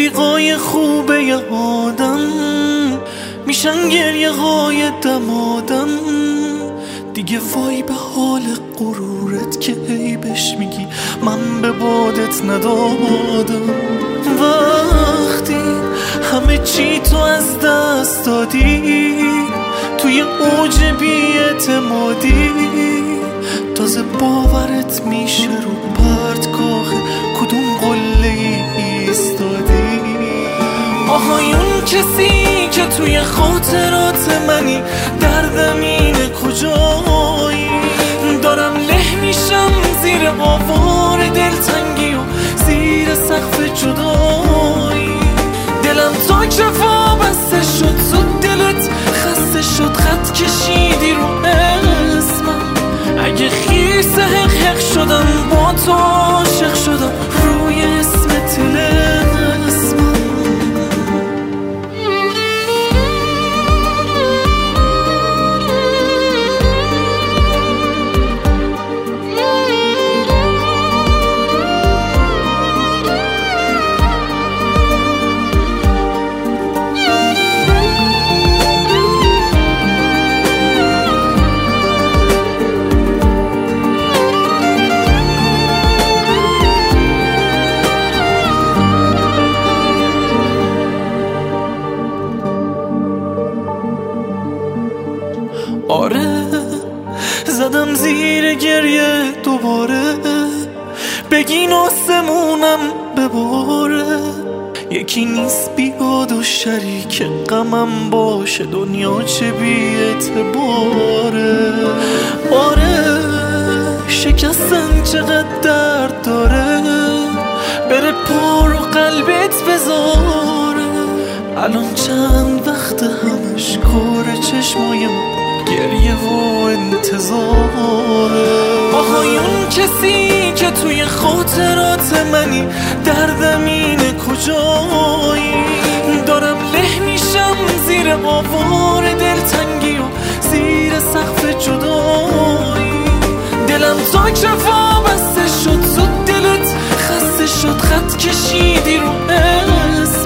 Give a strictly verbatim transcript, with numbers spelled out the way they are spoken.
رفیقای خوبه ی آدم میشن گریه های دمادم. دیگه وای به حال غرورت که عیبش میگی من به بادت ندادم. وقتی همه چی تو از دست دادی توی اوج بی‌اعتمادی، تازه باورت میشه رو پرتگاه کدوم قله ایستادی. آهای اون کسی که توی خاطرات منی، دردم اینه کجایی؟ دارم له میشم زیر آوار دلتنگی و زیر سقف جدایی. دلم تا کفا بسته شد، زود دلت خسته شد، خط کشیدی رو اسمم. اگه خیسه حق حق شدم با تو عاشق شدم روی اسم طلسمم. آره زدم زیر گریه دوباره، بگین آسمونم بباره. یکی نیست بیاد و شریک غمم باشه، دنیا چه بی اعتباره. آره شکستن چقدر درد داره، بره پارو قلبت بذاره. الان چند وقت همش کار چشمای من گریه و انتظاره. آهای اون کسی که توی خاطرات منی، دردم اینه کجایی؟ دارم له میشم زیر آوار دلتنگی و زیر سقف جدایی. دلم تا کفا بسته شد، زود دلت خسته شد، خط کشیدی رو اسم.